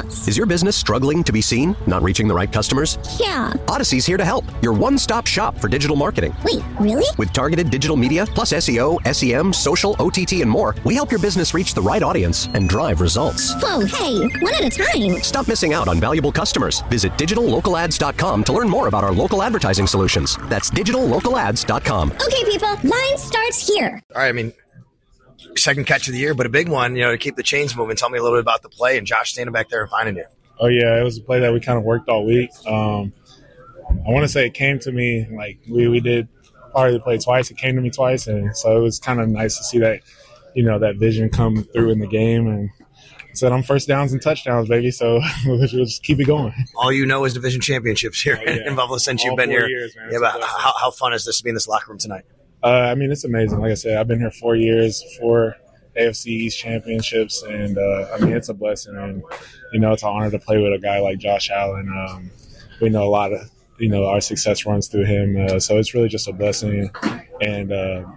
nuts. Is your business struggling to be seen? Not reaching the right customers? Yeah. Odyssey's here to help. Your one-stop shop for digital marketing. Wait, really? With targeted digital media, plus SEO, SEM, social, OTT, and more, we help your business reach the right audience and drive results. Whoa, hey, one at a time. Stop missing out on valuable customers. Visit digitallocalads.com to learn more about our local advertising solutions. That's digitallocalads.com. Okay, people, line starts here. All right, I mean, second catch of the year, but a big one, to keep the chains moving. Tell me a little bit about the play and Josh standing back there and finding you. Oh, yeah, it was a play that we kind of worked all week. I want to say it came to me, like we did part of the play twice. It came to me twice, and so it was kind of nice to see that, that vision come through in the game. And I said, I'm first downs and touchdowns, baby, so we'll just keep it going. All is division championships here in Buffalo since you've been here. Years, man. Yeah, but how fun is this to be in this locker room tonight? It's amazing. Like I said, I've been here 4 years, 4 AFC East championships, and it's a blessing. And it's an honor to play with a guy like Josh Allen. We know a lot of our success runs through him, so it's really just a blessing and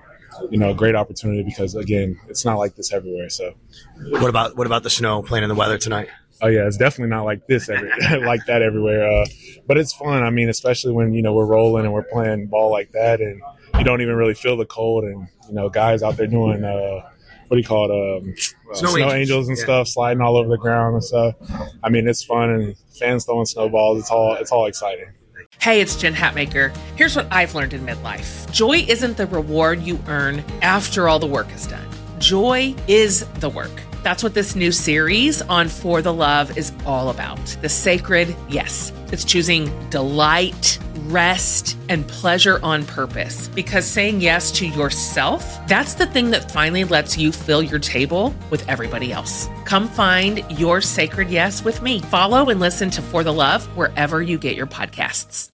a great opportunity because again, it's not like this everywhere. So, what about the snow playing in the weather tonight? Oh yeah, it's definitely not like this like that everywhere. But it's fun. I mean, especially when we're rolling and we're playing ball like that, and you don't even really feel the cold, and guys out there doing what do you call it? Snow angels and stuff, sliding all over the ground and stuff. I mean, it's fun, and fans throwing snowballs. It's all exciting. Hey, it's Jen Hatmaker. Here's what I've learned in midlife. Joy isn't the reward you earn after all the work is done. Joy is the work. That's what this new series on For the Love is all about. The sacred yes. It's choosing delight, rest, and pleasure on purpose. Because saying yes to yourself, that's the thing that finally lets you fill your table with everybody else. Come find your sacred yes with me. Follow and listen to For the Love wherever you get your podcasts.